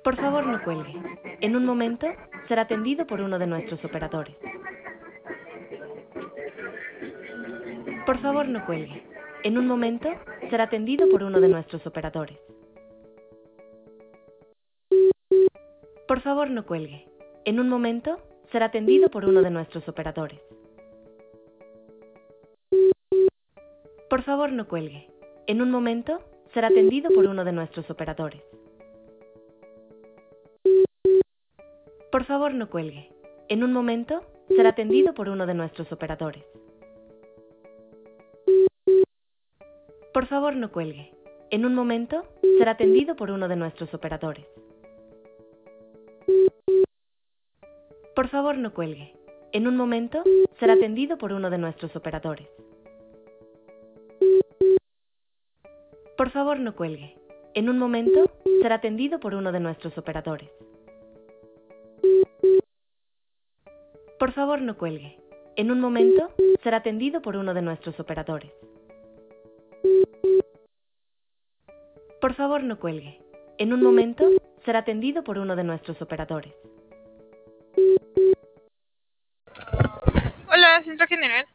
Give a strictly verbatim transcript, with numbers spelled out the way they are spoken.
Por favor, no cuelgue. En un momento será atendido por uno de nuestros operadores. Por favor, no cuelgue. En un momento será atendido por uno de nuestros operadores. Por favor, no cuelgue. En un momento será atendido por uno de nuestros operadores. Por favor, no cuelgue. En un momento será atendido por uno de nuestros operadores. Por favor, no cuelgue. En un momento será atendido por uno de nuestros operadores. Por favor, no cuelgue. En un momento será atendido por uno de nuestros operadores. Por favor, no cuelgue. En un momento será atendido por uno de nuestros operadores. Por favor, no cuelgue. En un momento será atendido por uno de nuestros operadores. Por favor, no cuelgue. En un momento será atendido por uno de nuestros operadores. Por favor, no cuelgue. En un momento será atendido por uno de nuestros operadores. Hola, centro general.